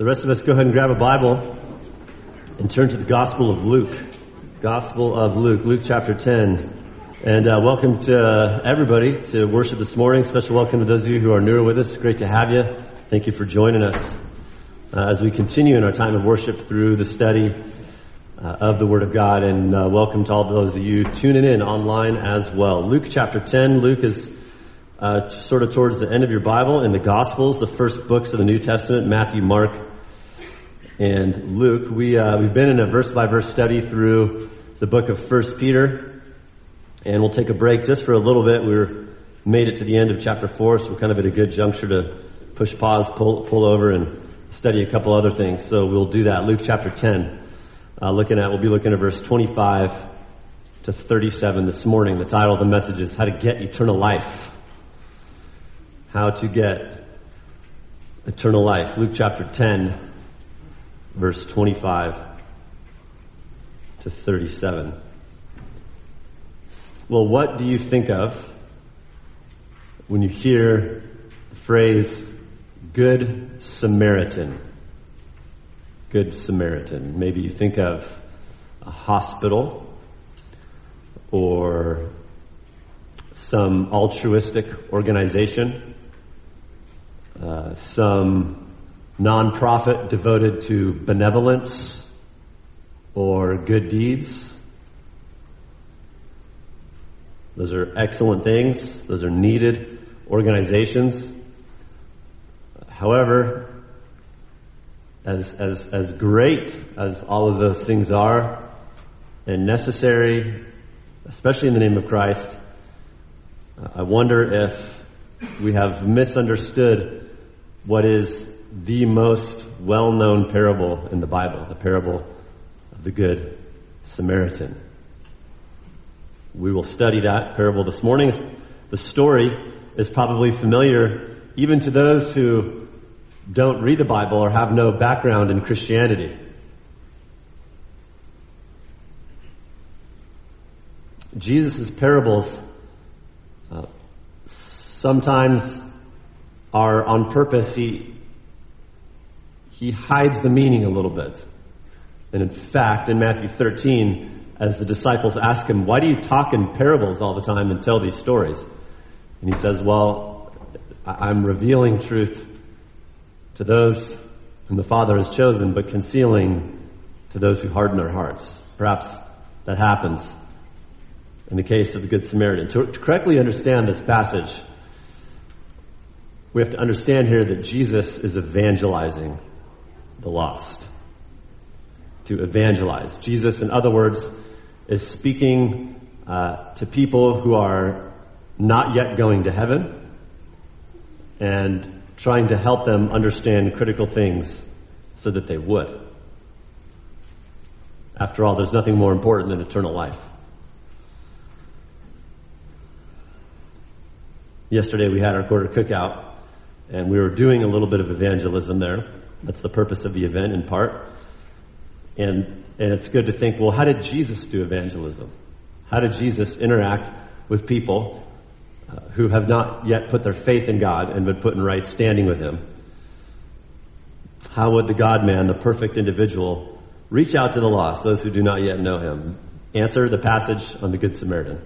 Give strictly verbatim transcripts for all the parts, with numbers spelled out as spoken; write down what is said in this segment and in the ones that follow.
The rest of us go ahead and grab a Bible and turn to the Gospel of Luke. Gospel of Luke, Luke chapter ten. And uh, welcome to uh, everybody to worship this morning. Special welcome to those of you who are newer with us. Great to have you. Thank you for joining us uh, as we continue in our time of worship through the study uh, of the Word of God. And uh, welcome to all those of you tuning in online as well. Luke chapter ten. Luke is uh, sort of towards the end of your Bible in the Gospels, the first books of the New Testament, Matthew, Mark, and Luke. We, uh, we've been in a verse-by-verse study through the book of First Peter. And we'll take a break just for a little bit. We're made it to the end of chapter four, so we're kind of at a good juncture to push pause, pull, pull over, and study a couple other things. So we'll do that. Luke chapter ten. Uh, looking at, we'll be looking at verse twenty-five to thirty-seven this morning. The title of the message is How to Get Eternal Life. How to Get Eternal Life. Luke chapter ten, verse twenty-five to thirty-seven. Well, what do you think of when you hear the phrase, Good Samaritan? Good Samaritan. Maybe you think of a hospital or some altruistic organization, uh, some nonprofit devoted to benevolence or good deeds. Those are excellent things. Those are needed organizations. However, as, as, as great as all of those things are and necessary, especially in the name of Christ, I wonder if we have misunderstood what is the most well-known parable in the Bible, the parable of the Good Samaritan. We will study that parable this morning. The story is probably familiar even to those who don't read the Bible or have no background in Christianity. Jesus' parables uh, sometimes are on purpose. He, he hides the meaning a little bit. And in fact, in Matthew thirteen, as the disciples ask him, why do you talk in parables all the time and tell these stories? And he says, well, I'm revealing truth to those whom the Father has chosen, but concealing to those who harden their hearts. Perhaps that happens in the case of the Good Samaritan. To, to correctly understand this passage, we have to understand here that Jesus is evangelizing the lost. To evangelize. Jesus, in other words, is speaking uh, to people who are not yet going to heaven and trying to help them understand critical things so that they would. After all, there's nothing more important than eternal life. Yesterday we had our quarter cookout, and we were doing a little bit of evangelism there. That's the purpose of the event in part. And and it's good to think, well, how did Jesus do evangelism? How did Jesus interact with people uh, who have not yet put their faith in God and been put in right standing with Him? How would the God-man, the perfect individual, reach out to the lost, those who do not yet know Him? Answer, the passage on the Good Samaritan.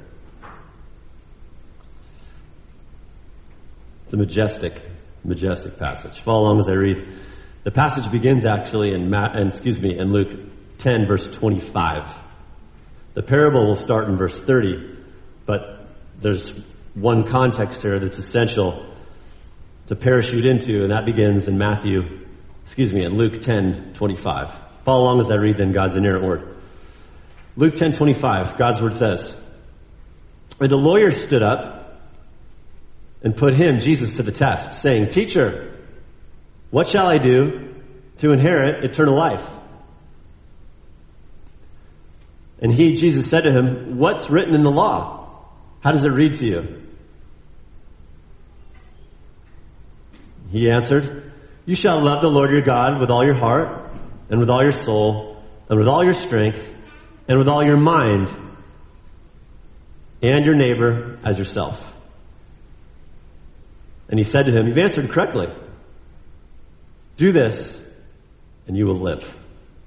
It's a majestic, majestic passage. Follow along as I read. The passage begins actually in Matt, and excuse me, in Luke ten, verse twenty-five. The parable will start in verse thirty, but there's one context here that's essential to parachute into, and that begins in Matthew, excuse me, in Luke ten, twenty-five. Follow along as I read then God's inerrant word. Luke ten, twenty-five, God's word says, and a lawyer stood up and put him, Jesus, to the test, saying, Teacher, what shall I do to inherit eternal life? And he, Jesus, said to him, what's written in the law? How does it read to you? He answered, you shall love the Lord your God with all your heart, and with all your soul, and with all your strength, and with all your mind, and your neighbor as yourself. And he said to him, you've answered correctly. Do this, and you will live.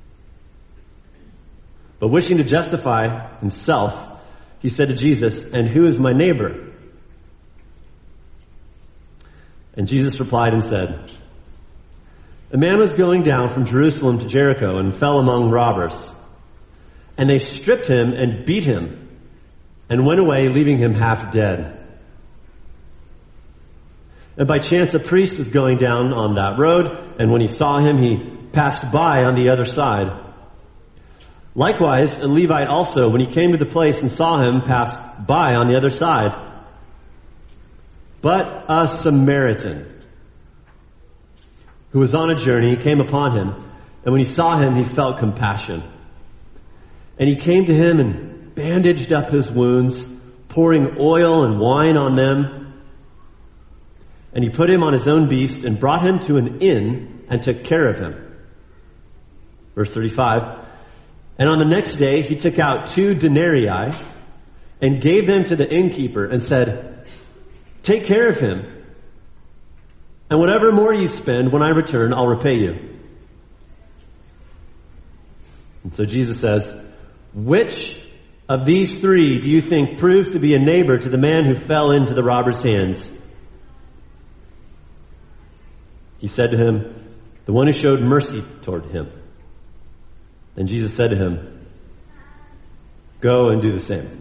But wishing to justify himself, he said to Jesus, and who is my neighbor? And Jesus replied and said, a man was going down from Jerusalem to Jericho and fell among robbers. And they stripped him and beat him and went away, leaving him half dead. And by chance a priest was going down on that road, and when he saw him, he passed by on the other side. Likewise, a Levite also, when he came to the place and saw him, passed by on the other side. But a Samaritan, who was on a journey, came upon him, and when he saw him, he felt compassion. And he came to him and bandaged up his wounds, pouring oil and wine on them. And he put him on his own beast and brought him to an inn and took care of him. Verse thirty-five. And on the next day he took out two denarii and gave them to the innkeeper and said, take care of him, and whatever more you spend, when I return, I'll repay you. And so Jesus says, which of these three do you think proved to be a neighbor to the man who fell into the robber's hands? He said to him, the one who showed mercy toward him. And Jesus said to him, go and do the same.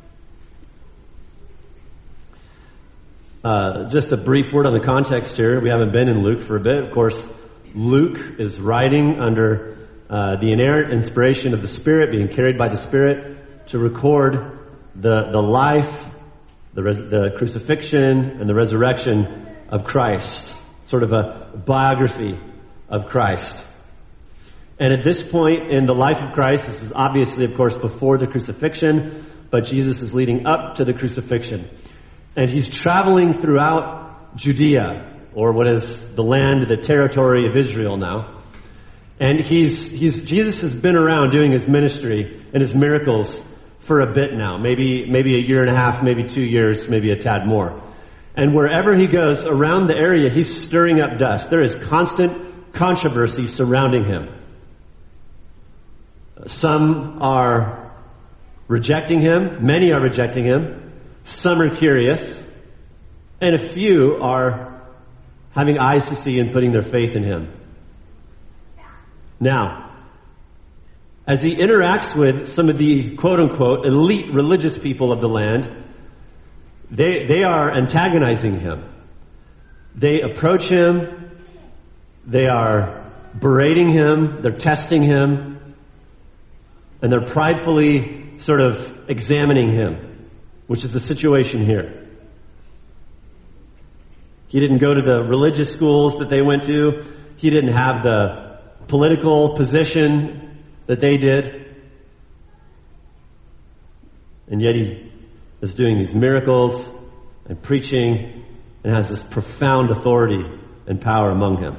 Uh, just a brief word on the context here. We haven't been in Luke for a bit. Of course, Luke is writing under uh, the inerrant inspiration of the Spirit, being carried by the Spirit to record the the life, the, res- the crucifixion, and the resurrection of Christ. Sort of a biography of Christ. And at this point in the life of Christ, this is obviously, of course, before the crucifixion, but Jesus is leading up to the crucifixion. And he's traveling throughout Judea, or what is the land, the territory of Israel now. And he's, he's, Jesus has been around doing his ministry and his miracles for a bit now. Maybe, maybe a year and a half, maybe two years, maybe a tad more. And wherever he goes around the area, he's stirring up dust. There is constant controversy surrounding him. Some are rejecting him. Many are rejecting him. Some are curious. And a few are having eyes to see and putting their faith in him. Now, as he interacts with some of the quote-unquote elite religious people of the land, they, they are antagonizing him. They approach him. They are berating him. They're testing him. And they're pridefully sort of examining him, which is the situation here. He didn't go to the religious schools that they went to. He didn't have the political position that they did. And yet he is doing these miracles and preaching and has this profound authority and power among him.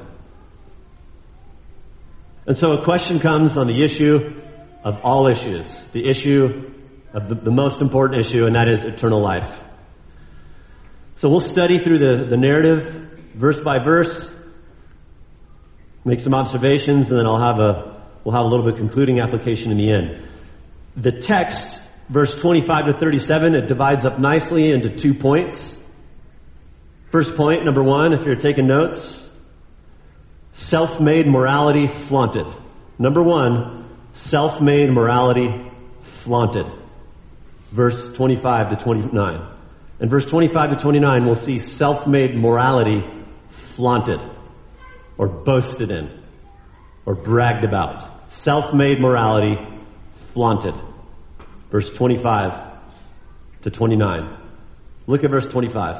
And so a question comes on the issue of all issues, the issue of the, the most important issue, and that is eternal life. So we'll study through the, the narrative, verse by verse, make some observations, and then I'll have a, we'll have a little bit of concluding application in the end. The text, verse twenty-five to thirty-seven, it divides up nicely into two points. First point, number one, if you're taking notes, self-made morality flaunted. Number one, self-made morality flaunted. Verse twenty-five to twenty-nine. In verse twenty-five to twenty-nine, we'll see self-made morality flaunted, or boasted in, or bragged about. Self-made morality flaunted. Verse twenty-five to twenty-nine. Look at verse twenty-five.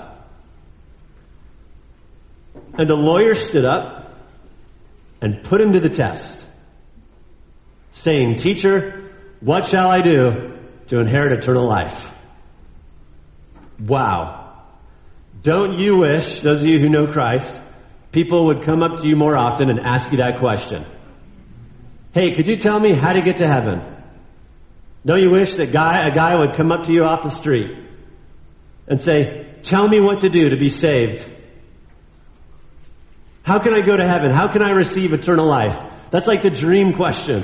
And a lawyer stood up and put him to the test, saying, Teacher, what shall I do to inherit eternal life? Wow. Don't you wish, those of you who know Christ, people would come up to you more often and ask you that question? Hey, could you tell me how to get to heaven? Don't you wish that guy, a guy would come up to you off the street and say, tell me what to do to be saved? How can I go to heaven? How can I receive eternal life? That's like the dream question.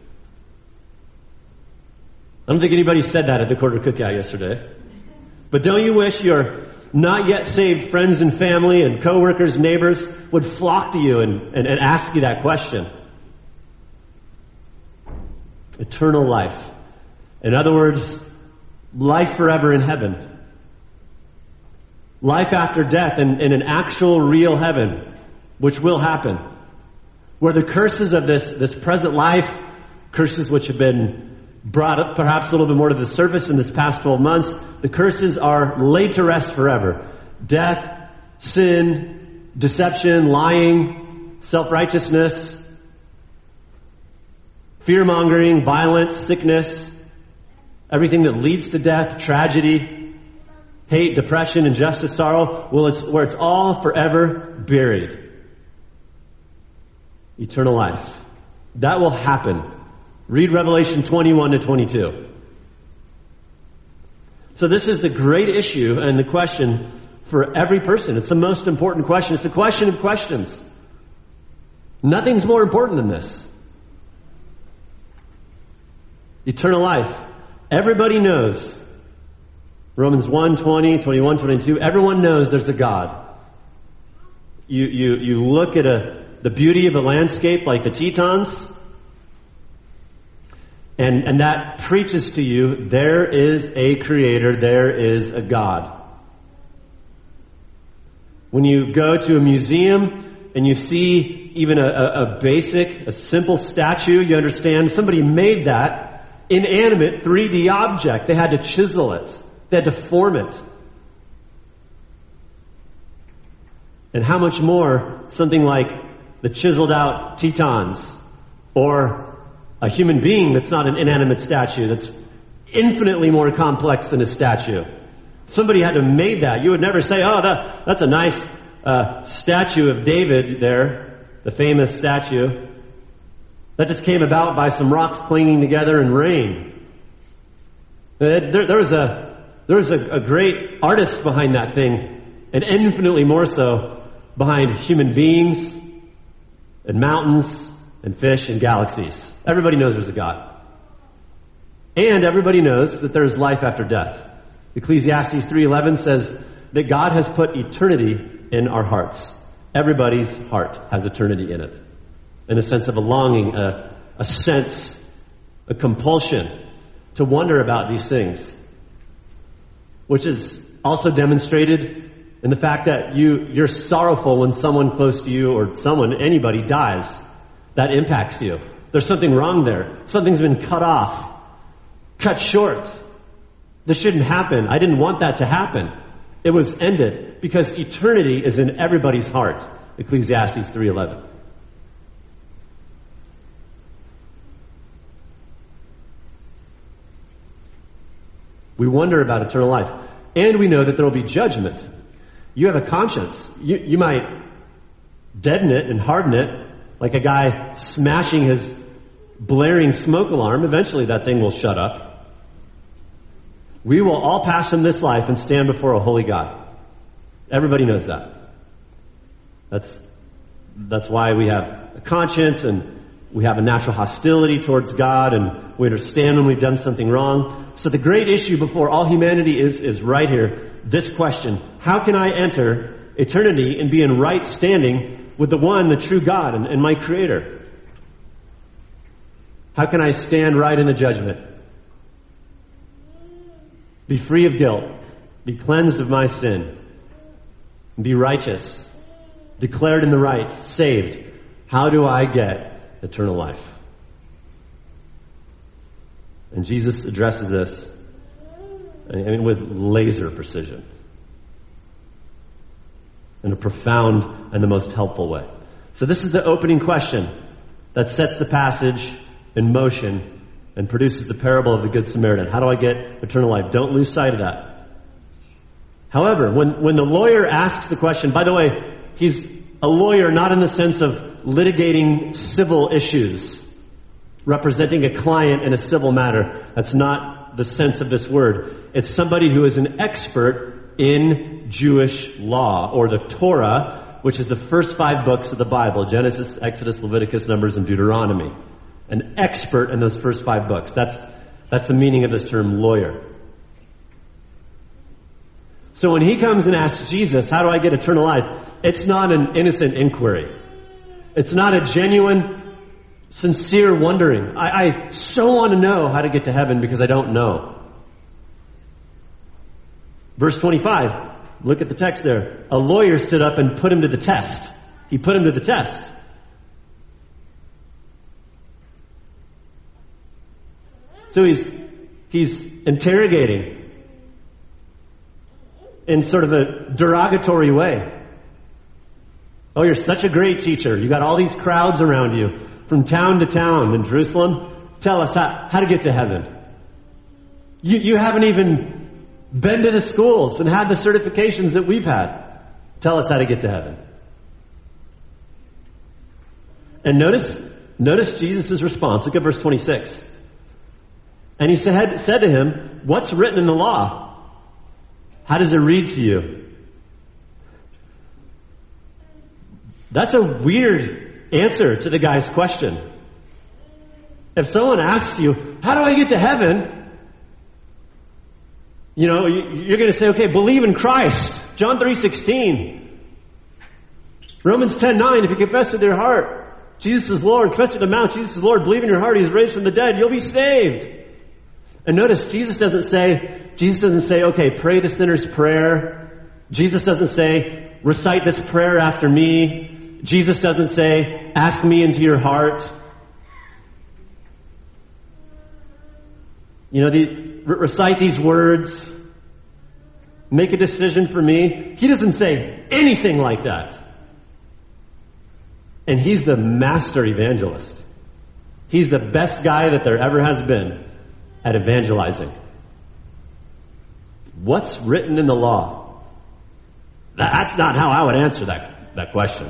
I don't think anybody said that at the quarter cookout yesterday. But don't you wish your not yet saved friends and family and coworkers, neighbors would flock to you and, and, and ask you that question? Eternal life. In other words, life forever in heaven. Life after death in, in an actual real heaven, which will happen. Where the curses of this, this present life, curses which have been brought up perhaps a little bit more to the surface in this past twelve months, the curses are laid to rest forever. Death, sin, deception, lying, self-righteousness, fear-mongering, violence, sickness, everything that leads to death, tragedy, hate, depression, injustice, sorrow, well, it's where it's all forever buried. Eternal life. That will happen. Read Revelation twenty-one to twenty-two. So this is the great issue and the question for every person. It's the most important question. It's the question of questions. Nothing's more important than this. Eternal life. Everybody knows. Romans one, twenty, twenty-one, twenty-two. Everyone knows there's a God. You, you, you look at a, the beauty of a landscape like the Tetons, and, and that preaches to you, there is a creator, there is a God. When you go to a museum and you see even a, a, a basic, a simple statue, you understand somebody made that inanimate three D object. They had to chisel it. They had to form it. And how much more something like the chiseled out Tetons, or a human being that's not an inanimate statue, that's infinitely more complex than a statue. Somebody had to have made that. You would never say, oh, that, that's a nice uh, statue of David there, the famous statue. That just came about by some rocks clinging together in rain. There, there was a there was a, a great artist behind that thing, and infinitely more so behind human beings and mountains and fish and galaxies. Everybody knows there's a God. And everybody knows that there's life after death. Ecclesiastes three eleven says that God has put eternity in our hearts. Everybody's heart has eternity in it. In a sense of a longing, a, a sense, a compulsion to wonder about these things. Which is also demonstrated in the fact that you, you're sorrowful when someone close to you or someone, anybody dies. That impacts you. There's something wrong there. Something's been cut off, cut short. This shouldn't happen. I didn't want that to happen. It was ended because eternity is in everybody's heart. Ecclesiastes three eleven. We wonder about eternal life. And we know that there will be judgment. You have a conscience. You, you might deaden it and harden it like a guy smashing his blaring smoke alarm. Eventually that thing will shut up. We will all pass from this life and stand before a holy God. Everybody knows that. That's, that's why we have a conscience and we have a natural hostility towards God, and we understand when we've done something wrong. So the great issue before all humanity is, is right here. This question: how can I enter eternity and be in right standing with the one, the true God, and, and my Creator? How can I stand right in the judgment? Be free of guilt. Be cleansed of my sin. Be righteous. Declared in the right. Saved. How do I get eternal life? And Jesus addresses this, I mean, with laser precision, in a profound and the most helpful way. So this is the opening question that sets the passage in motion and produces the parable of the Good Samaritan. How do I get eternal life? Don't lose sight of that. However, when, when the lawyer asks the question, by the way, he's a lawyer not in the sense of litigating civil issues, representing a client in a civil matter. That's not the sense of this word. It's somebody who is an expert in Jewish law or the Torah, which is the first five books of the Bible, Genesis, Exodus, Leviticus, Numbers, and Deuteronomy. An expert in those first five books. That's, that's the meaning of this term, lawyer. So when he comes and asks Jesus, how do I get eternal life? It's not an innocent inquiry. It's not a genuine, sincere wondering. I, I so want to know how to get to heaven because I don't know. Verse twenty-five, look at the text there. A lawyer stood up and put him to the test. He put him to the test. So he's, he's interrogating in sort of a derogatory way. Oh, you're such a great teacher. You got all these crowds around you from town to town in Jerusalem. Tell us how, how to get to heaven. You, you haven't even been to the schools and had the certifications that we've had. Tell us how to get to heaven. And notice, notice Jesus' response. Look at verse twenty-six. And he said, said to him, what's written in the law? How does it read to you? That's a weird answer to the guy's question. If someone asks you, how do I get to heaven? You know, you're going to say, okay, believe in Christ. John three sixteen. Romans ten nine, if you confess with your heart, Jesus is Lord, confess with your mouth, Jesus is Lord, believe in your heart, He's raised from the dead, you'll be saved. And notice, Jesus doesn't say, Jesus doesn't say, okay, pray the sinner's prayer. Jesus doesn't say, recite this prayer after me. Jesus doesn't say, ask me into your heart. You know, the, recite these words. Make a decision for me. He doesn't say anything like that. And he's the master evangelist. He's the best guy that there ever has been at evangelizing. What's written in the law? That's not how I would answer that, that question.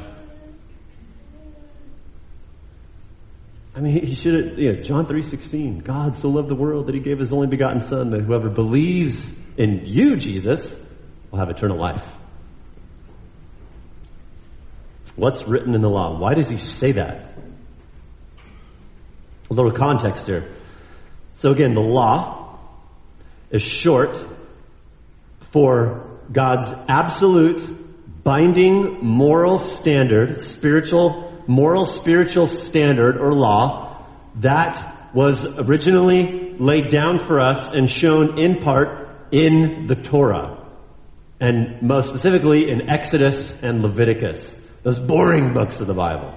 I mean, he should have, you know, John three sixteen, God so loved the world that he gave his only begotten son, that whoever believes in you, Jesus, will have eternal life. What's written in the law? Why does he say that? A little context here. So again, the law is short for God's absolute binding moral standard, spiritual moral spiritual standard or law that was originally laid down for us and shown in part in the Torah, and most specifically in Exodus and Leviticus, those boring books of the Bible.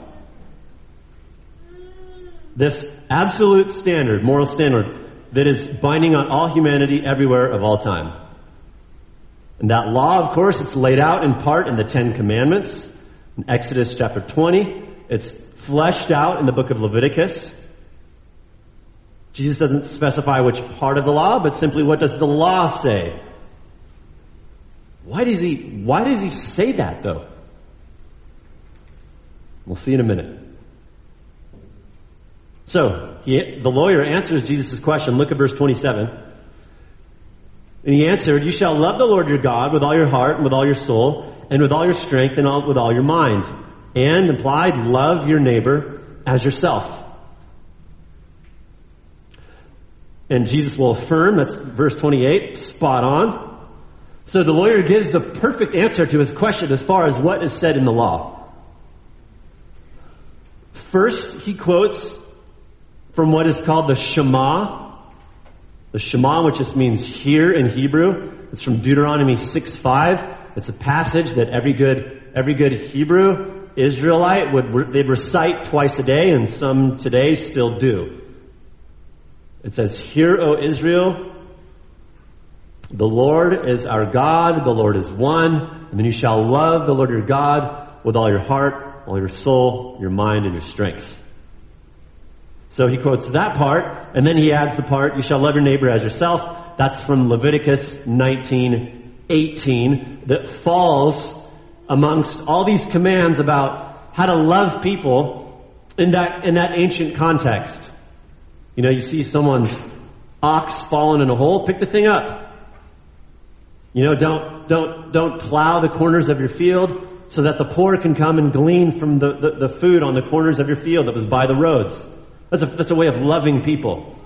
This absolute standard, moral standard, that is binding on all humanity everywhere of all time. And that law, of course, it's laid out in part in the Ten Commandments, in Exodus chapter twenty. It's fleshed out in the book of Leviticus. Jesus doesn't specify which part of the law, but simply what does the law say? Why does he, why does he say that, though? We'll see in a minute. So, he, the lawyer answers Jesus' question. Look at verse twenty-seven. And he answered, you shall love the Lord your God with all your heart and with all your soul and with all your strength and all, with all your mind. And implied, love your neighbor as yourself. And Jesus will affirm, that's verse twenty-eight, spot on. So the lawyer gives the perfect answer to his question as far as what is said in the law. First, he quotes from what is called the Shema. The Shema, which just means hear in Hebrew. It's from Deuteronomy six five. It's a passage that every good, every good Hebrew Israelite would, they'd recite twice a day, and some today still do. It says, hear, O Israel, the Lord is our God, the Lord is one, and then you shall love the Lord your God with all your heart, all your soul, your mind, and your strength. So he quotes that part, and then he adds the part, you shall love your neighbor as yourself. That's from Leviticus nineteen eighteen, that falls amongst all these commands about how to love people in that, in that ancient context. You know, you see someone's ox fallen in a hole, pick the thing up. You know, don't, don't, don't plow the corners of your field. so that the poor can come and glean from the, the, the food on the corners of your field that was by the roads. That's a, that's a way of loving people.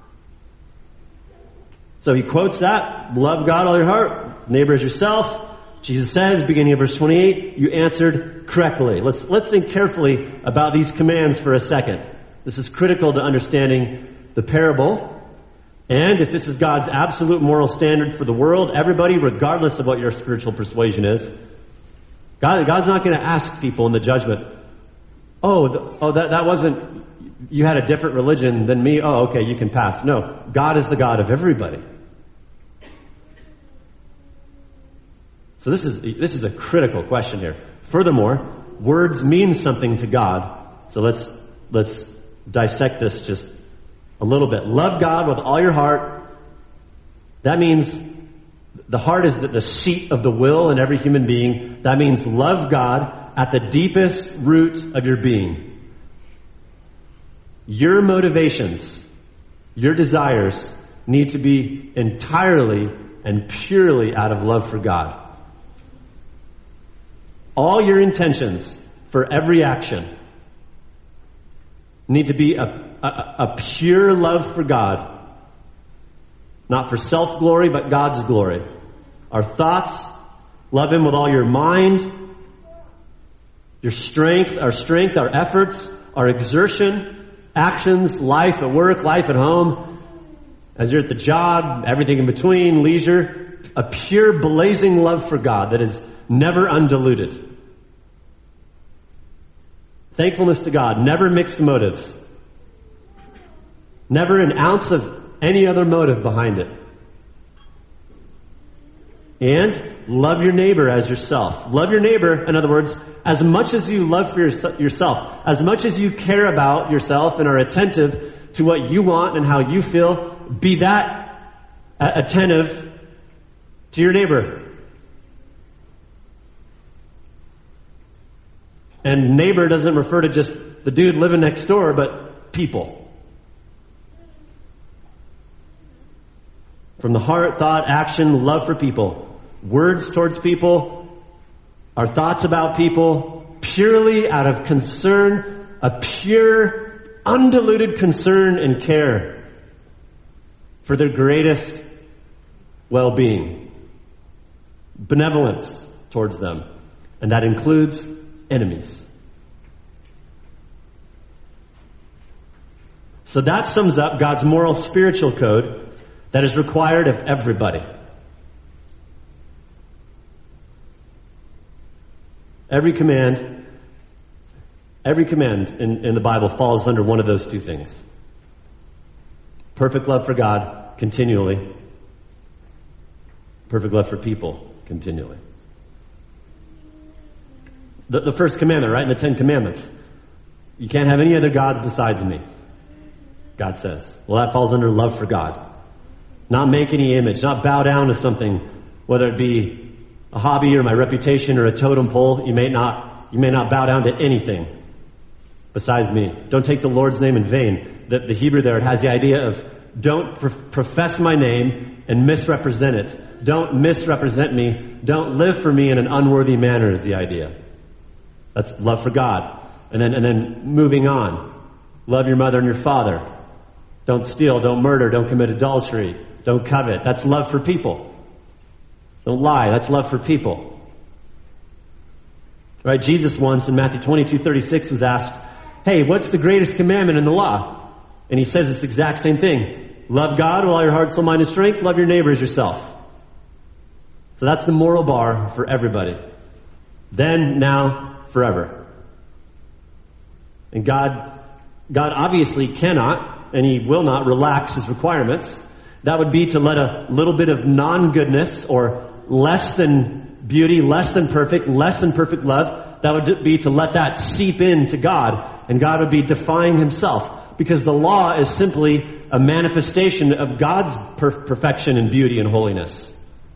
So he quotes that, love God all your heart, neighbor as yourself. Jesus says, beginning of verse twenty-eight, you answered correctly. Let's, let's think carefully about these commands for a second. This is critical to understanding the parable. And if this is God's absolute moral standard for the world, everybody, regardless of what your spiritual persuasion is, God, God's not going to ask people in the judgment, oh, the, oh, that, that wasn't, you had a different religion than me. Oh, okay, you can pass. No, God is the God of everybody. So this is, this is a critical question here. Furthermore, words mean something to God. So let's, let's dissect this just a little bit. Love God with all your heart. That means the heart is the, the seat of the will in every human being. That means love God at the deepest root of your being. Your motivations, your desires need to be entirely and purely out of love for God. All your intentions for every action need to be a, a, a pure love for God. Not for self-glory, but God's glory. Our thoughts, love Him with all your mind, your strength, our strength, our efforts, our exertion, actions, life at work, life at home, as you're at the job, everything in between, leisure, a pure blazing love for God that is never undiluted. Thankfulness to God, never mixed motives. Never an ounce of any other motive behind it. And love your neighbor as yourself. Love your neighbor, in other words, as much as you love for your, yourself, as much as you care about yourself and are attentive to what you want and how you feel, be that attentive to your neighbor. And neighbor doesn't refer to just the dude living next door, but people. From the heart, thought, action, love for people. Words towards people. Our thoughts about people. Purely out of concern. A pure, undiluted concern and care for their greatest well-being. Benevolence towards them. And that includes enemies. So that sums up God's moral spiritual code that is required of everybody. Every command, every command in, in the Bible falls under one of those two things. Perfect love for God continually. Perfect love for people continually. The, the first commandment, right, in the Ten Commandments. You can't have any other gods besides me, God says. Well, that falls under love for God. Not make any image, not bow down to something, whether it be a hobby or my reputation or a totem pole. You may not, you may not bow down to anything besides me. Don't take the Lord's name in vain. The, the Hebrew there, it has the idea of don't pro- profess my name and misrepresent it. Don't misrepresent me. Don't live for me in an unworthy manner is the idea. That's love for God. And then, and then moving on. Love your mother and your father. Don't steal, don't murder, don't commit adultery, don't covet. That's love for people. Don't lie. That's love for people. Right? Jesus once in Matthew twenty-two thirty-six was asked, hey, what's the greatest commandment in the law? And he says this exact same thing. Love God with all your heart, soul, mind, and strength. Love your neighbor as yourself. So that's the moral bar for everybody. Then, now, forever. And God, God obviously cannot, and He will not relax His requirements. That would be to let a little bit of non-goodness or less than beauty, less than perfect, less than perfect love, that would be to let that seep into God, and God would be defying Himself, because the law is simply a manifestation of God's per- perfection and beauty and holiness.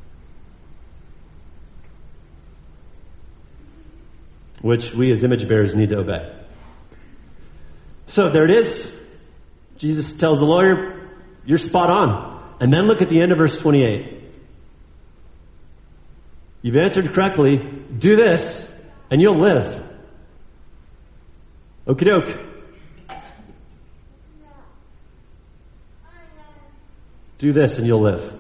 Which we as image bearers need to obey. So there it is. Jesus tells the lawyer, you're spot on. And then look at the end of verse twenty-eight. You've answered correctly. Do this, and you'll live. Okie doke. Do this and you'll live.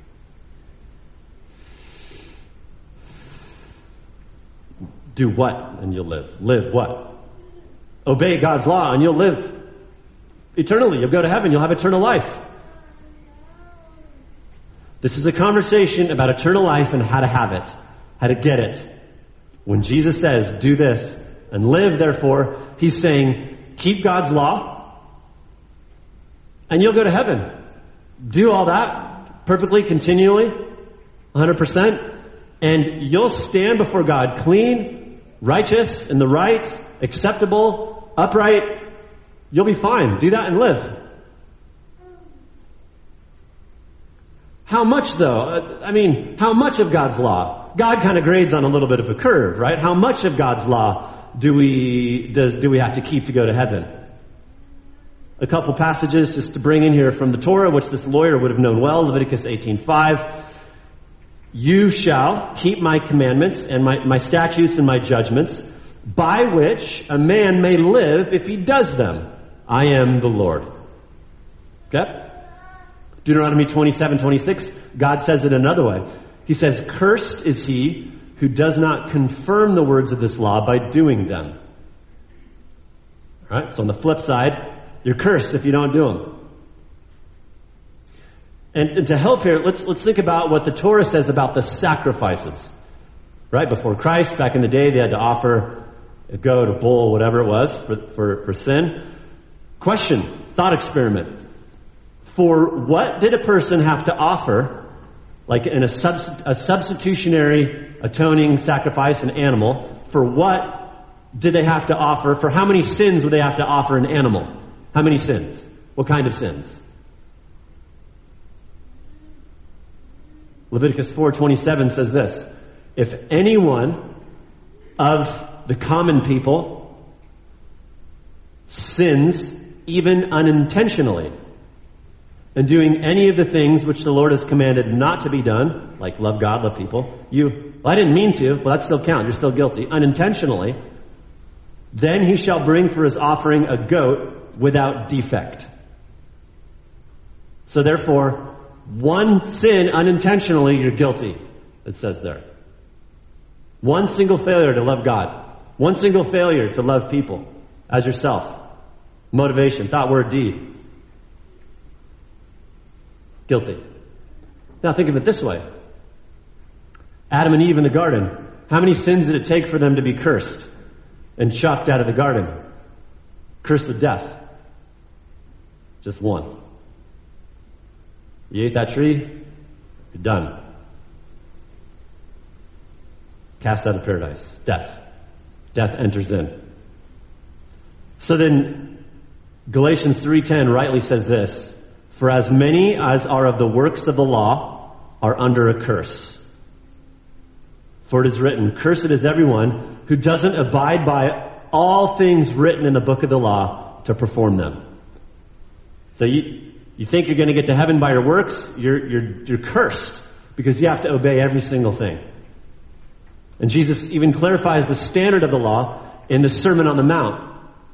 Do what and you'll live? Live what? Obey God's law and you'll live eternally. You'll go to heaven. You'll have eternal life. This is a conversation about eternal life and how to have it, how to get it. When Jesus says, do this and live, therefore, he's saying, keep God's law and you'll go to heaven. Do all that perfectly, continually, one hundred percent, and you'll stand before God clean, righteous, in the right, acceptable, upright. You'll be fine. Do that and live. How much, though? I mean, how much of God's law? God kind of grades on a little bit of a curve, right? How much of God's law do we does do we have to keep to go to heaven? A couple passages just to bring in here from the Torah, which this lawyer would have known well. Leviticus eighteen five. You shall keep my commandments and my, my statutes and my judgments, by which a man may live if he does them. I am the Lord. Okay? Deuteronomy twenty-seven twenty-six, God says it another way. He says, cursed is he who does not confirm the words of this law by doing them. All right? So on the flip side, you're cursed if you don't do them. And, and to help here, let's let's think about what the Torah says about the sacrifices. Right? Before Christ, back in the day, they had to offer a goat, a bull, whatever it was, for, for, for sin. Question, thought experiment. For what did a person have to offer, like in a, subst- a substitutionary atoning sacrifice, an animal, for what did they have to offer? For how many sins would they have to offer an animal? How many sins? What kind of sins? Leviticus four twenty-seven says this, if anyone of the common people sins even unintentionally, and doing any of the things which the Lord has commanded not to be done, like love God, love people, you, well, I didn't mean to, well, that still counts, you're still guilty, unintentionally, then he shall bring for his offering a goat without defect. So therefore, one sin unintentionally, you're guilty, it says there. One single failure to love God. One single failure to love people as yourself. Motivation, thought, word, deed. Guilty. Now think of it this way. Adam and Eve in the garden. How many sins did it take for them to be cursed and chucked out of the garden? Cursed with death. Just one. You ate that tree, you're done. Cast out of paradise. Death. Death enters in. So then, Galatians three ten rightly says this, for as many as are of the works of the law are under a curse. For it is written, cursed is everyone who doesn't abide by all things written in the book of the law to perform them. So you, you think you're going to get to heaven by your works? You're, you're, you're cursed because you have to obey every single thing. And Jesus even clarifies the standard of the law in the Sermon on the Mount.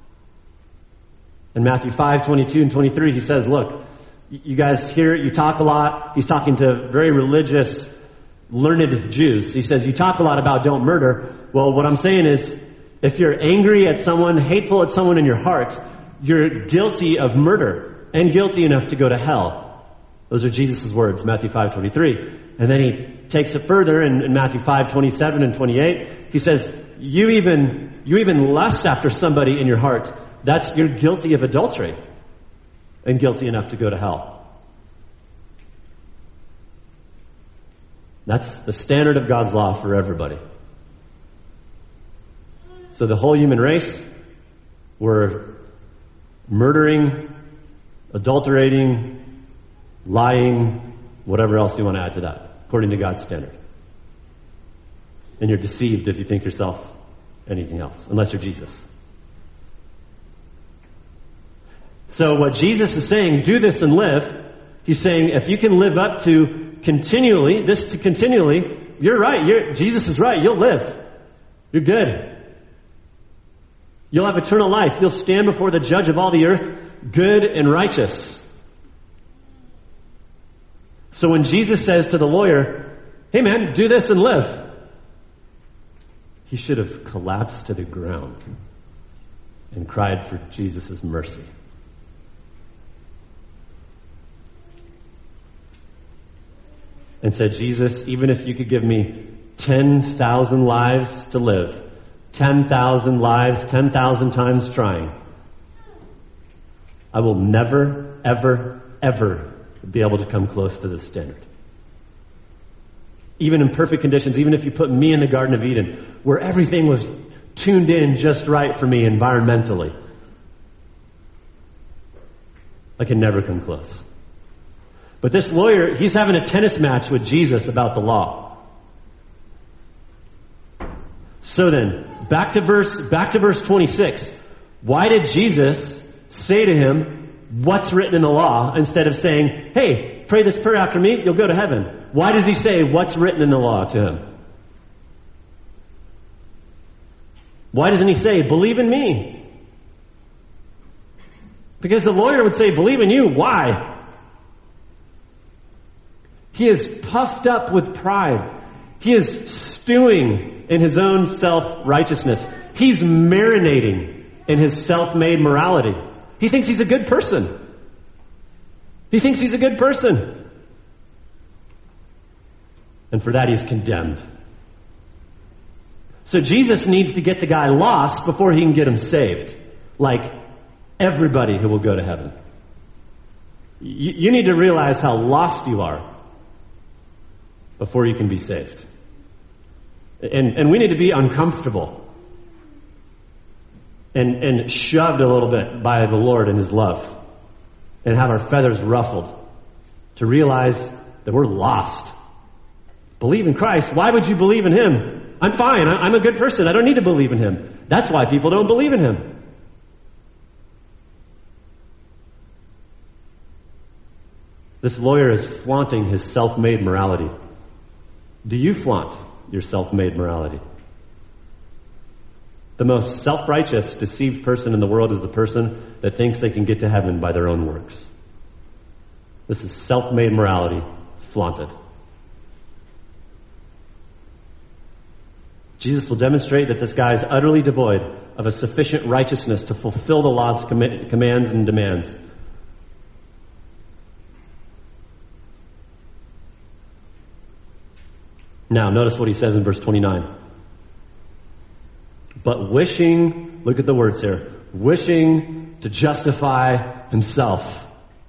In Matthew five twenty-two and twenty-three, he says, look, you guys hear, you talk a lot. He's talking to very religious, learned Jews. He says, you talk a lot about don't murder. Well, what I'm saying is, if you're angry at someone, hateful at someone in your heart, you're guilty of murder and guilty enough to go to hell. Those are Jesus' words, Matthew five twenty-three. And then he takes it further in, in Matthew five twenty-seven and twenty-eight. He says, you even, you even lust after somebody in your heart. That's, you're guilty of adultery and guilty enough to go to hell. That's the standard of God's law for everybody. So the whole human race, we're murdering, adulterating, lying, whatever else you want to add to that, according to God's standard. And you're deceived if you think yourself anything else, unless you're Jesus. So what Jesus is saying, do this and live, he's saying if you can live up to continually, this to continually, you're right, you're, Jesus is right, you'll live. You're good. You'll have eternal life. You'll stand before the judge of all the earth, good and righteous. So when Jesus says to the lawyer, hey man, do this and live, he should have collapsed to the ground and cried for Jesus' mercy. And said, Jesus, even if you could give me ten thousand lives to live, ten thousand lives, ten thousand times trying, I will never, ever, ever be able to come close to this standard. Even in perfect conditions, even if you put me in the Garden of Eden, where everything was tuned in just right for me environmentally, I can never come close. But this lawyer, he's having a tennis match with Jesus about the law. So then, back to verse, back to verse twenty-six. Why did Jesus say to him, what's written in the law, instead of saying, hey, pray this prayer after me, you'll go to heaven? Why does he say what's written in the law to him? Why doesn't he say, believe in me? Because the lawyer would say, believe in you. Why? He is puffed up with pride. He is stewing in his own self-righteousness. He's marinating in his self-made morality. He thinks he's a good person. He thinks he's a good person. And for that he's condemned. So Jesus needs to get the guy lost before he can get him saved. Like everybody who will go to heaven. You, you need to realize how lost you are before you can be saved. And, and we need to be uncomfortable and, and shoved a little bit by the Lord and his love and have our feathers ruffled to realize that we're lost. Believe in Christ. Why would you believe in him? I'm fine. I'm a good person. I don't need to believe in him. That's why people don't believe in him. This lawyer is flaunting his self-made morality. Do you flaunt your self-made morality? The most self-righteous, deceived person in the world is the person that thinks they can get to heaven by their own works. This is self-made morality flaunted. Jesus will demonstrate that this guy is utterly devoid of a sufficient righteousness to fulfill the law's com- commands and demands. Now, notice what he says in verse twenty-nine. But wishing, look at the words here, wishing to justify himself,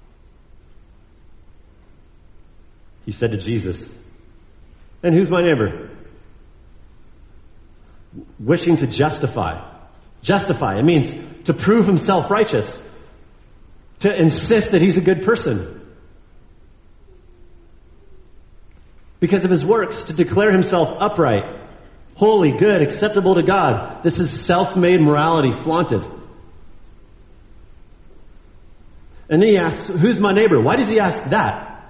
he said to Jesus, and who's my neighbor? Wishing to justify. Justify, it means to prove himself righteous, to insist that he's a good person. Because of his works, to declare himself upright, holy, good, acceptable to God. This is self-made morality flaunted. And then he asks, who's my neighbor? Why does he ask that?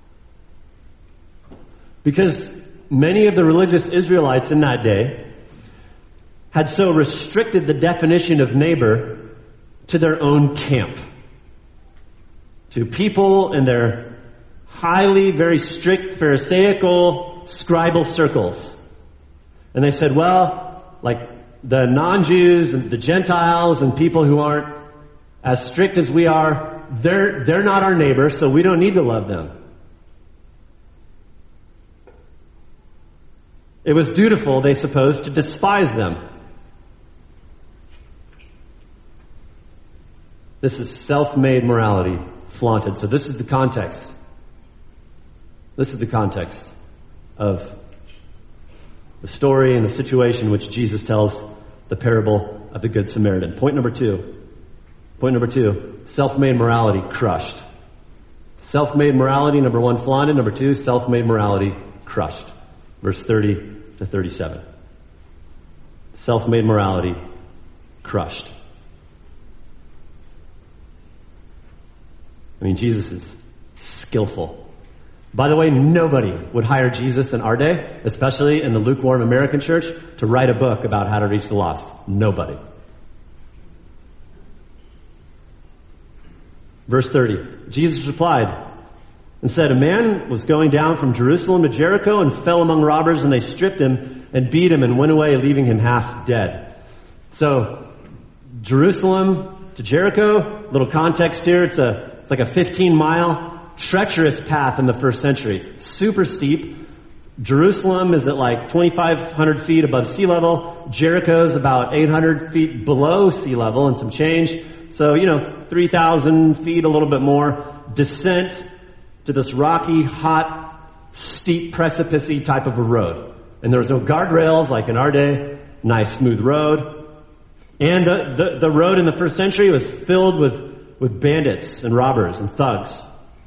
Because many of the religious Israelites in that day had so restricted the definition of neighbor to their own camp. To people in their highly, very strict, Pharisaical, scribal circles. And they said, well, like the non-Jews and the Gentiles and people who aren't as strict as we are, they're, they're not our neighbor, so we don't need to love them. It was dutiful, they supposed, to despise them. This is self-made morality flaunted. So this is the context. This is the context of the story and the situation which Jesus tells the parable of the Good Samaritan. Point number two. Point number two, self-made morality crushed. Self-made morality, number one, flaunted. Number two, self-made morality crushed. Verse thirty to thirty-seven. Self-made morality crushed. I mean, Jesus is skillful. By the way, nobody would hire Jesus in our day, especially in the lukewarm American church, to write a book about how to reach the lost. Nobody. Verse thirty, Jesus replied and said, a man was going down from Jerusalem to Jericho and fell among robbers, and they stripped him and beat him and went away, leaving him half dead. So, Jerusalem to Jericho, little context here, it's a, it's like a fifteen mile treacherous path in the first century. Super steep. Jerusalem is at like twenty-five hundred feet above sea level. Jericho's about eight hundred feet below sea level and some change. So, you know, three thousand feet, a little bit more. Descent to this rocky, hot, steep, precipice-y type of a road. And there was no guardrails like in our day. Nice, smooth road. And the, the, the road in the first century was filled with, with bandits and robbers and thugs.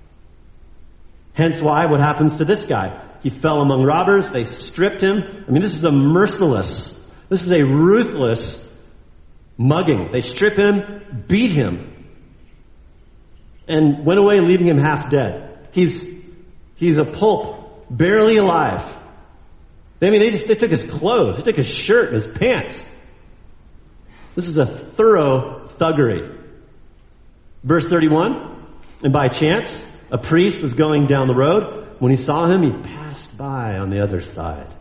Hence why what happens to this guy? He fell among robbers. They stripped him. I mean, this is a merciless, this is a ruthless mugging. They strip him, beat him, and went away leaving him half dead. He's, he's a pulp, barely alive. I mean, they just, they took his clothes. They took his shirt and his pants. This is a thorough thuggery. Verse thirty-one, and by chance, a priest was going down the road. When he saw him, he passed by on the other side.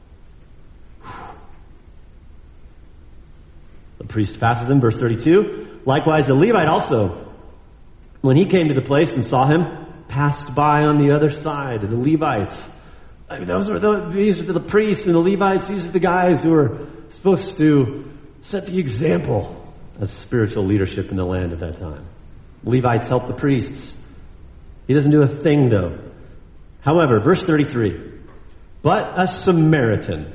The priest passes him, verse thirty-two. Likewise, the Levite also, when he came to the place and saw him, passed by on the other side. The Levites. I mean, those are the, these are the priests and the Levites. These are the guys who are supposed to set the example as spiritual leadership in the land at that time. Levites help the priests. He doesn't do a thing, though. However, verse thirty-three, but a Samaritan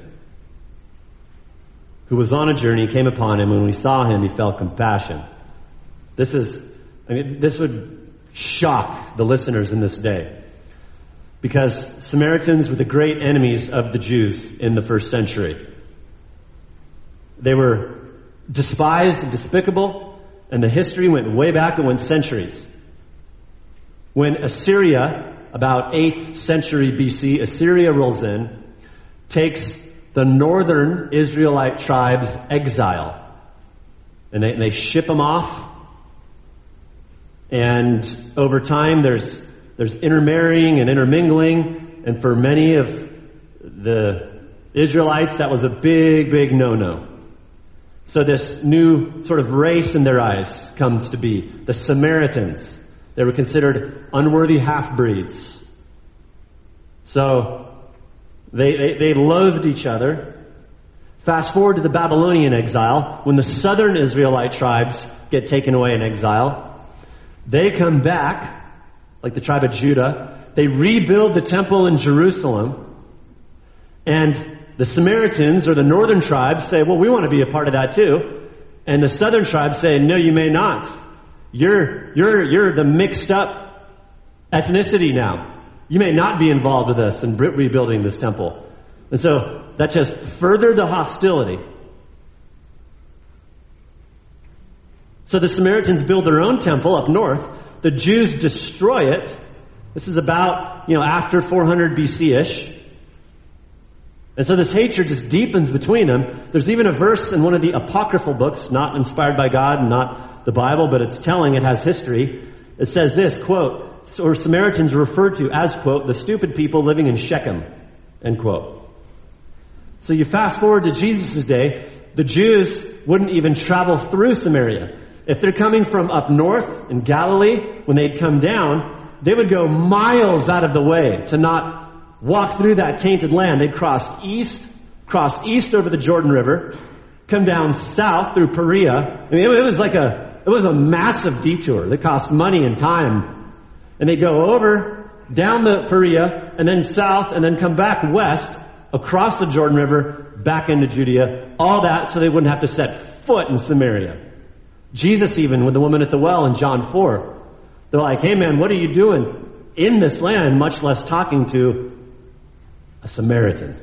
who was on a journey came upon him, and when he saw him, he felt compassion. This is, I mean, this would shock the listeners in this day, because Samaritans were the great enemies of the Jews in the first century. They were despised and despicable, and the history went way back and went centuries. When Assyria, about eighth century B C, Assyria rolls in, takes the northern Israelite tribes exile, and they, and they ship them off. And over time, there's there's intermarrying and intermingling, and for many of the Israelites, that was a big, big no-no. So this new sort of race in their eyes comes to be the Samaritans. They were considered unworthy half-breeds. So they, they, they loathed each other. Fast forward to the Babylonian exile, when the southern Israelite tribes get taken away in exile. They come back, like the tribe of Judah. They rebuild the temple in Jerusalem. And the Samaritans, or the northern tribes, say, well, we want to be a part of that too. And the southern tribes say, no, you may not. You're, you're, you're the mixed up ethnicity now. You may not be involved with us in rebuilding this temple. And so that just furthered the hostility. So the Samaritans build their own temple up north. The Jews destroy it. This is about, you know, after four hundred B C-ish. And so this hatred just deepens between them. There's even a verse in one of the apocryphal books, not inspired by God and not the Bible, but it's telling, it has history. It says this, quote, or Samaritans are referred to as, quote, the stupid people living in Shechem, end quote. So you fast forward to Jesus' day, the Jews wouldn't even travel through Samaria. If they're coming from up north in Galilee, when they'd come down, they would go miles out of the way to not walk through that tainted land. They'd cross east, cross east over the Jordan River, come down south through Perea. I mean, it was like a, it was a massive detour that cost money and time. And they'd go over, down the Perea, and then south, and then come back west, across the Jordan River, back into Judea. All that so they wouldn't have to set foot in Samaria. Jesus even, with the woman at the well in John four, they're like, hey man, what are you doing in this land, much less talking to a Samaritan?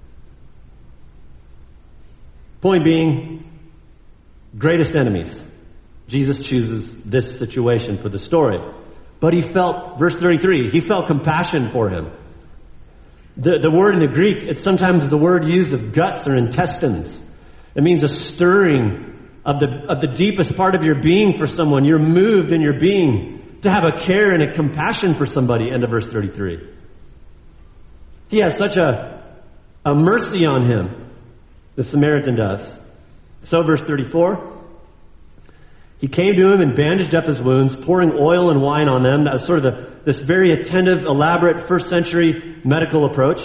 Point being, greatest enemies. Jesus chooses this situation for the story. but he felt, verse thirty-three, he felt compassion for him. The, the word in the Greek, it's sometimes the word used of guts or intestines. It means a stirring of the, of the deepest part of your being for someone. You're moved in your being to have a care and a compassion for somebody, end of verse thirty-three. He has such a, a mercy on him, the Samaritan does. So verse thirty-four, he came to him and bandaged up his wounds, pouring oil and wine on them. That was sort of the, this very attentive, elaborate first century medical approach.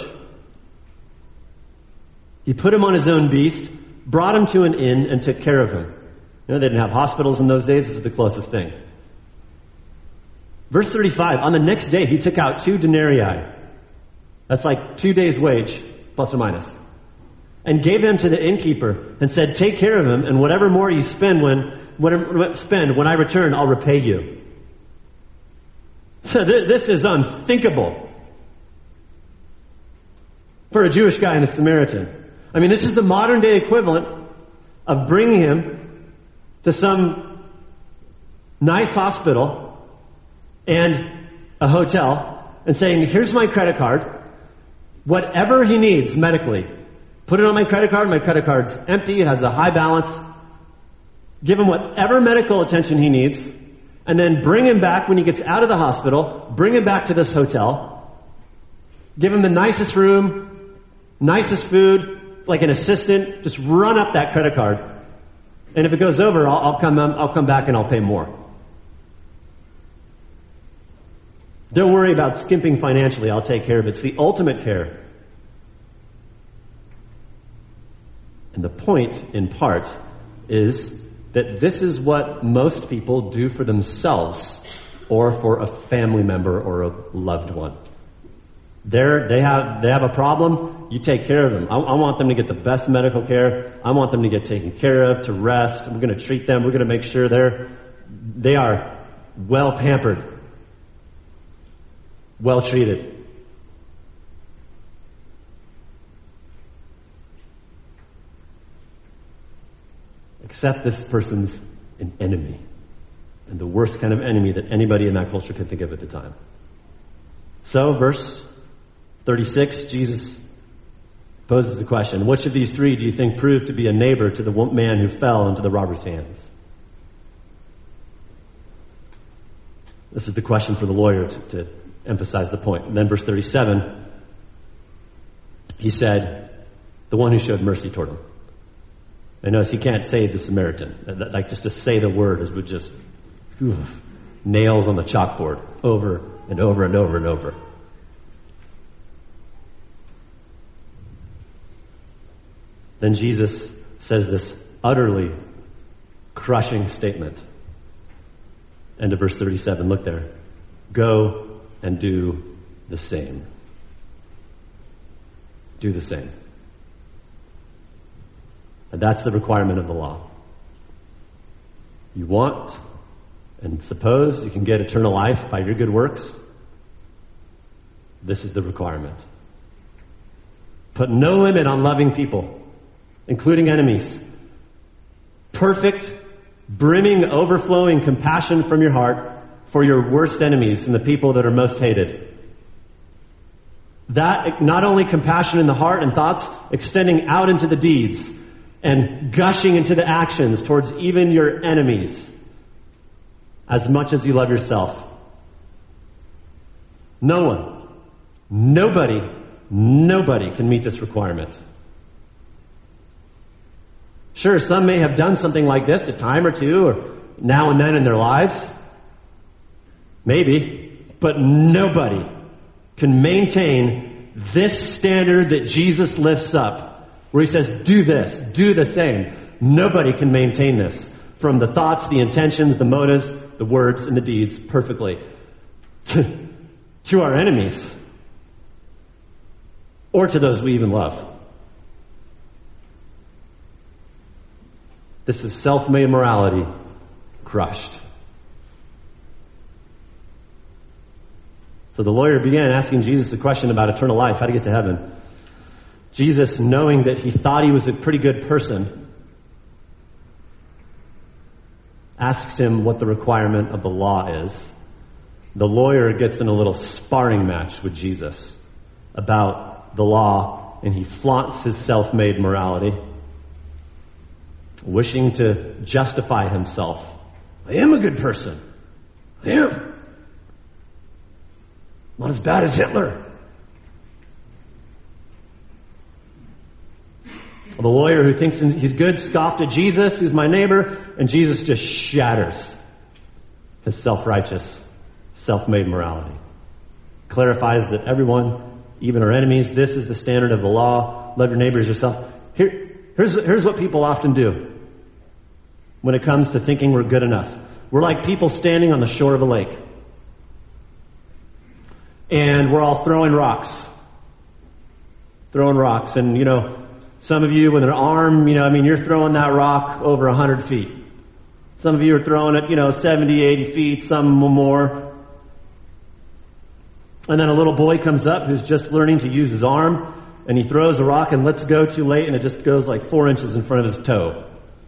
He put him on his own beast, brought him to an inn, and took care of him. You know, they didn't have hospitals in those days. This is the closest thing. Verse thirty-five, on the next day he took out two denarii. That's like two days' wage, plus or minus. And gave them to the innkeeper and said, take care of him, and whatever more you spend when, when, spend, when I return, I'll repay you. So th- this is unthinkable for a Jewish guy and a Samaritan. I mean, this is the modern day equivalent of bringing him to some nice hospital and a hotel and saying, here's my credit card. Whatever he needs medically, put it on my credit card. My credit card's empty. It has a high balance. Give him whatever medical attention he needs, and then bring him back when he gets out of the hospital. Bring him back to this hotel. Give him the nicest room, nicest food, like an assistant. Just run up that credit card, and if it goes over, I'll, I'll come. I'll come back and I'll pay more. Don't worry about skimping financially. I'll take care of it. It's the ultimate care. And the point, in part, is that this is what most people do for themselves or for a family member or a loved one. They're, they have they have a problem, you take care of them. I, I want them to get the best medical care. I want them to get taken care of, to rest. We're going to treat them. We're going to make sure they're they are well pampered, well treated. Except this person's an enemy. And the worst kind of enemy that anybody in that culture could think of at the time. So, verse thirty-six, Jesus poses the question, which of these three do you think proved to be a neighbor to the man who fell into the robber's hands? This is the question for the lawyer to, to emphasize the point. And then verse thirty-seven, he said, the one who showed mercy toward him. And notice he can't say the Samaritan. Like just to say the word is would just oof, nails on the chalkboard over and over and over and over. Then Jesus says this utterly crushing statement. End of verse thirty-seven. Look there. Go and do the same. Do the same. And that's the requirement of the law. You want and suppose you can get eternal life by your good works. This is the requirement. Put no limit on loving people, including enemies. Perfect, brimming, overflowing compassion from your heart for your worst enemies and the people that are most hated. That, not only compassion in the heart and thoughts, extending out into the deeds and gushing into the actions towards even your enemies as much as you love yourself. No one, nobody, nobody can meet this requirement. Sure, some may have done something like this a time or two or now and then in their lives. Maybe. But nobody can maintain this standard that Jesus lifts up, where he says, do this, do the same. Nobody can maintain this from the thoughts, the intentions, the motives, the words, and the deeds perfectly to, to our enemies or to those we even love. This is self-made morality crushed. So the lawyer began asking Jesus the question about eternal life, how to get to heaven. Jesus, knowing that he thought he was a pretty good person, asks him what the requirement of the law is. the lawyer gets in a little sparring match with Jesus about the law, and he flaunts his self-made morality, wishing to justify himself. I am a good person. I am. Not as bad as Hitler. The lawyer who thinks he's good scoffed at Jesus, who's my neighbor, and Jesus just shatters his self-righteous, self-made morality. Clarifies that everyone, even our enemies, this is the standard of the law. Love your neighbor as yourself. Here, here's, here's what people often do when it comes to thinking we're good enough. We're like people standing on the shore of a lake. And we're all throwing rocks. Throwing rocks. And, you know, some of you with an arm, you know, I mean, you're throwing that rock over a hundred feet. Some of you are throwing it, you know, seventy, eighty feet, some more. And then a little boy comes up who's just learning to use his arm, and he throws a rock and lets go too late, and it just goes like four inches in front of his toe.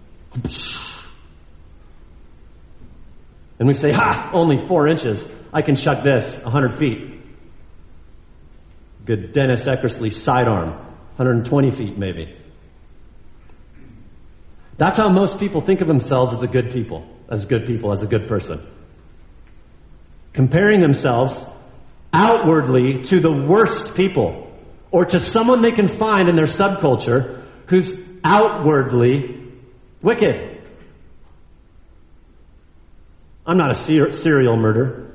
And we say, ha, only four inches. I can chuck this a hundred feet. Good Dennis Eckersley sidearm. one hundred twenty feet maybe. That's how most people think of themselves as a good people, as good people, as a good person. Comparing themselves outwardly to the worst people, or to someone they can find in their subculture who's outwardly wicked. I'm not a ser- serial murderer.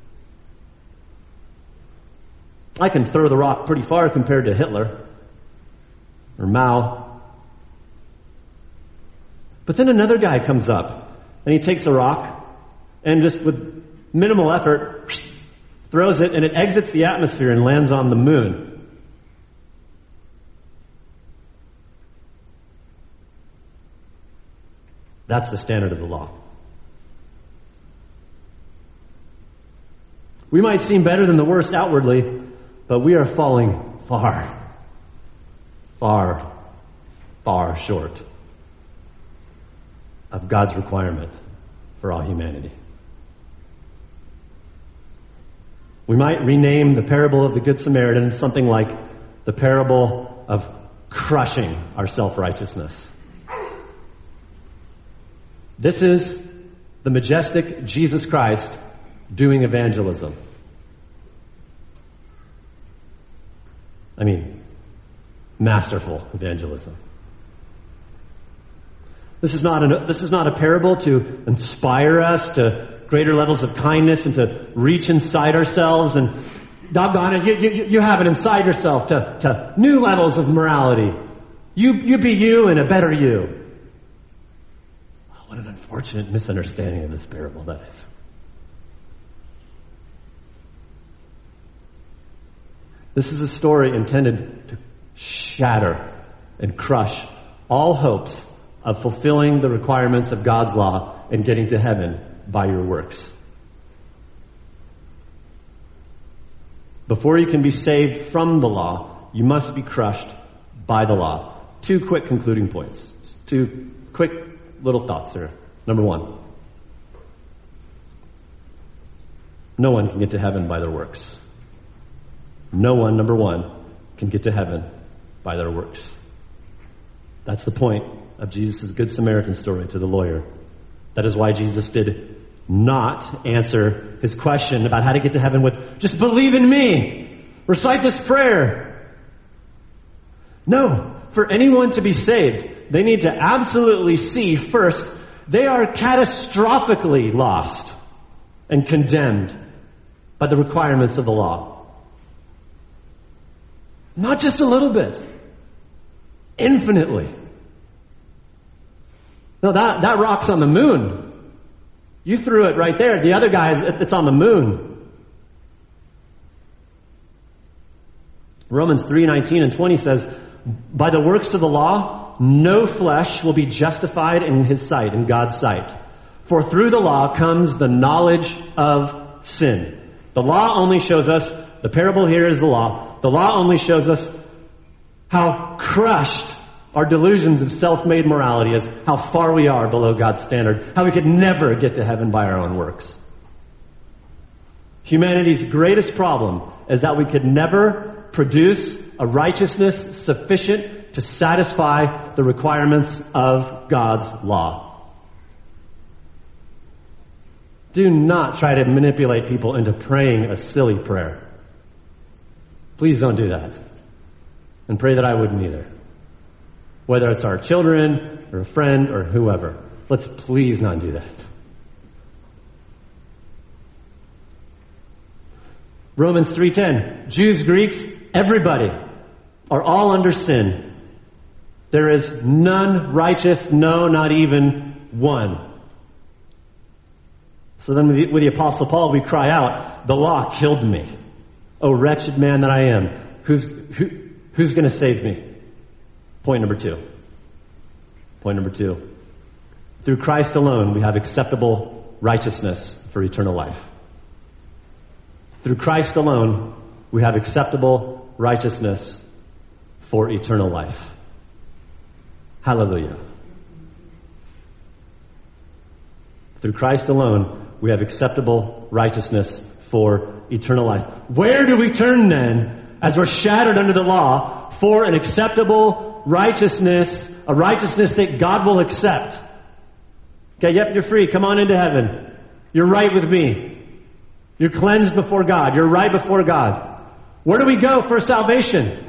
I can throw the rock pretty far compared to Hitler or Mao. But then another guy comes up and he takes the rock and just with minimal effort throws it, and it exits the atmosphere and lands on the moon. That's the standard of the law. We might seem better than the worst outwardly, but we are falling far, far, far short of God's requirement for all humanity. We might rename the parable of the Good Samaritan something like the parable of crushing our self-righteousness. This is the majestic Jesus Christ doing evangelism. I mean, masterful evangelism. This is not a, this is not a parable to inspire us to greater levels of kindness and to reach inside ourselves and, doggone it, you, you, you have it inside yourself to, to new levels of morality. You, you be you and a better you. Oh, what an unfortunate misunderstanding of this parable that is. This is a story intended to shatter and crush all hopes of fulfilling the requirements of God's law and getting to heaven by your works. Before you can be saved from the law, you must be crushed by the law. Two quick concluding points. Just two quick little thoughts here. Number one. No one can get to heaven by their works. No one, number one, can get to heaven by their works. That's the point of Jesus' Good Samaritan story to the lawyer. That is why Jesus did not answer his question about how to get to heaven with, just believe in me, recite this prayer. No, for anyone to be saved, they need to absolutely see first, they are catastrophically lost and condemned by the requirements of the law. Not just a little bit. Infinitely. No, that, that rock's on the moon. You threw it right there. The other guy, it's on the moon. Romans three nineteen and twenty says, by the works of the law, no flesh will be justified in his sight, in God's sight. For through the law comes the knowledge of sin. The law only shows us, the parable here is the law. The law only shows us how crushed our delusions of self-made morality is, how far we are below God's standard, how we could never get to heaven by our own works. Humanity's greatest problem is that we could never produce a righteousness sufficient to satisfy the requirements of God's law. Do not try to manipulate people into praying a silly prayer. Please don't do that. And pray that I wouldn't either. Whether it's our children or a friend or whoever. Let's please not do that. Romans three ten. Jews, Greeks, everybody are all under sin. There is none righteous, no, not even one. So then with the, with the Apostle Paul, we cry out, the law killed me. Oh, wretched man that I am. Who's, who, who's going to save me? Point number two. Point number two. Through Christ alone, we have acceptable righteousness for eternal life. Through Christ alone, we have acceptable righteousness for eternal life. Hallelujah. Through Christ alone, we have acceptable righteousness for eternal life. Where do we turn then, as we're shattered under the law, for an acceptable righteousness, a righteousness that God will accept? Okay, yep, you're free. Come on into heaven. You're right with me. You're cleansed before God. You're right before God. Where do we go for salvation?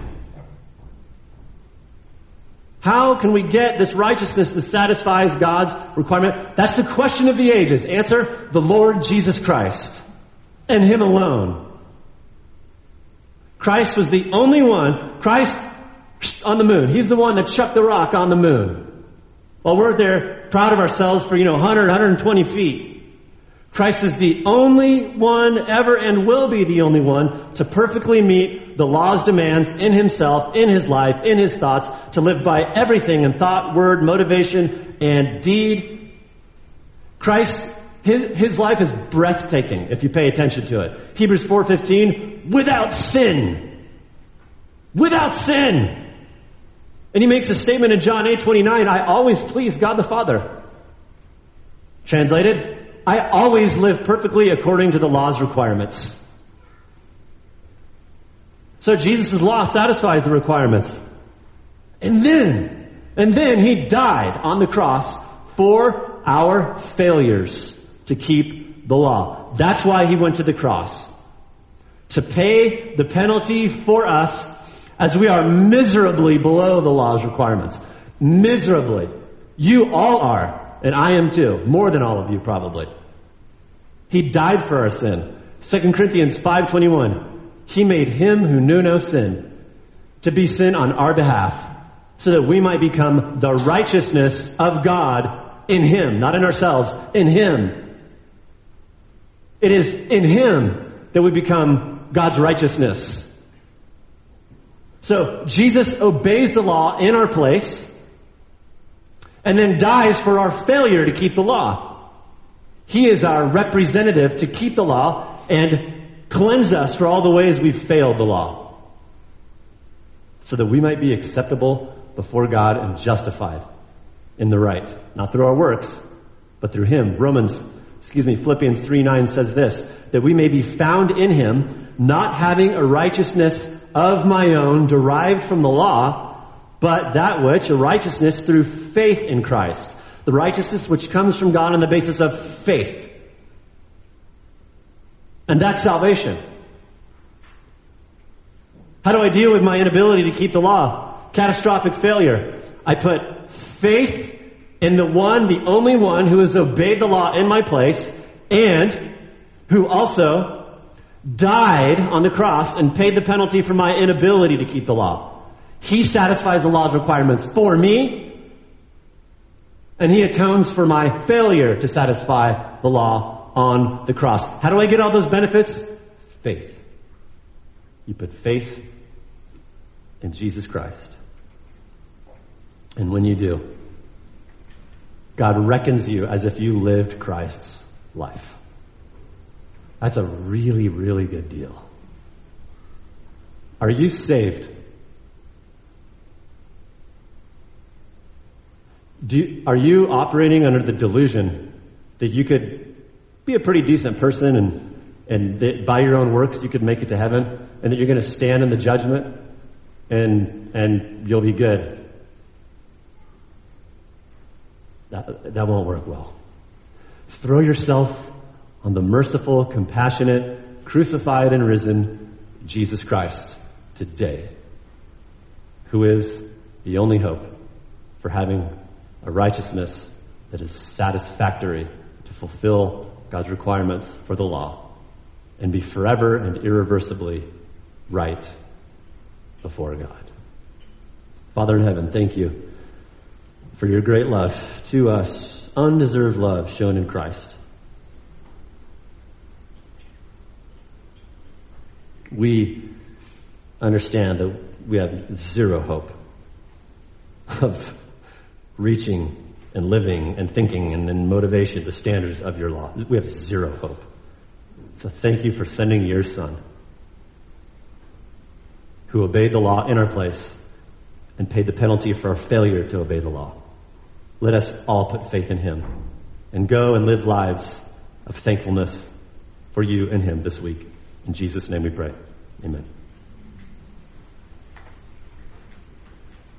How can we get this righteousness that satisfies God's requirement? That's the question of the ages. Answer, the Lord Jesus Christ. And Him alone. Christ was the only one. Christ on the moon. He's the one that chucked the rock on the moon. While we're there proud of ourselves for, you know, one hundred, one hundred twenty feet. Christ is the only one ever and will be the only one to perfectly meet the law's demands in Himself, in His life, in His thoughts, to live by everything in thought, word, motivation, and deed. Christ, His, his life is breathtaking if you pay attention to it. Hebrews four fifteen, without sin. Without sin. And He makes a statement in John eight twenty-nine, I always please God the Father. Translated, I always live perfectly according to the law's requirements. So Jesus' law satisfies the requirements. And then, and then He died on the cross for our failures to keep the law. That's why He went to the cross. To pay the penalty for us as we are miserably below the law's requirements. Miserably. You all are. And I am too. More than all of you probably. He died for our sin. Second Corinthians five twenty-one. He made Him who knew no sin to be sin on our behalf so that we might become the righteousness of God in Him. Not in ourselves. In Him. It is in Him that we become God's righteousness. So Jesus obeys the law in our place and then dies for our failure to keep the law. He is our representative to keep the law and cleanse us for all the ways we've failed the law, so that we might be acceptable before God and justified in the right. Not through our works, but through Him. Romans, excuse me, Philippians three nine says this, that we may be found in Him, not having a righteousness of my own derived from the law, but that which, a righteousness through faith in Christ. The righteousness which comes from God on the basis of faith. And that's salvation. How do I deal with my inability to keep the law? Catastrophic failure. I put faith in the one, the only one who has obeyed the law in my place and who also died on the cross and paid the penalty for my inability to keep the law. He satisfies the law's requirements for me, and He atones for my failure to satisfy the law on the cross. How do I get all those benefits? Faith. You put faith in Jesus Christ. And when you do, God reckons you as if you lived Christ's life. That's a really, really good deal. Are you saved? Do you, are you operating under the delusion that you could be a pretty decent person and and that by your own works you could make it to heaven, and that you're going to stand in the judgment and and you'll be good. That, that won't work well. Throw yourself on the merciful, compassionate, crucified and risen Jesus Christ today, who is the only hope for having a righteousness that is satisfactory to fulfill God's requirements for the law and be forever and irreversibly right before God. Father in heaven, thank you for your great love to us, undeserved love shown in Christ. We understand that we have zero hope of reaching and living and thinking and in motivation the standards of your law. We have zero hope. So thank you for sending your Son, who obeyed the law in our place and paid the penalty for our failure to obey the law. Let us all put faith in him and go and live lives of thankfulness for you and him this week. In Jesus' name we pray. Amen.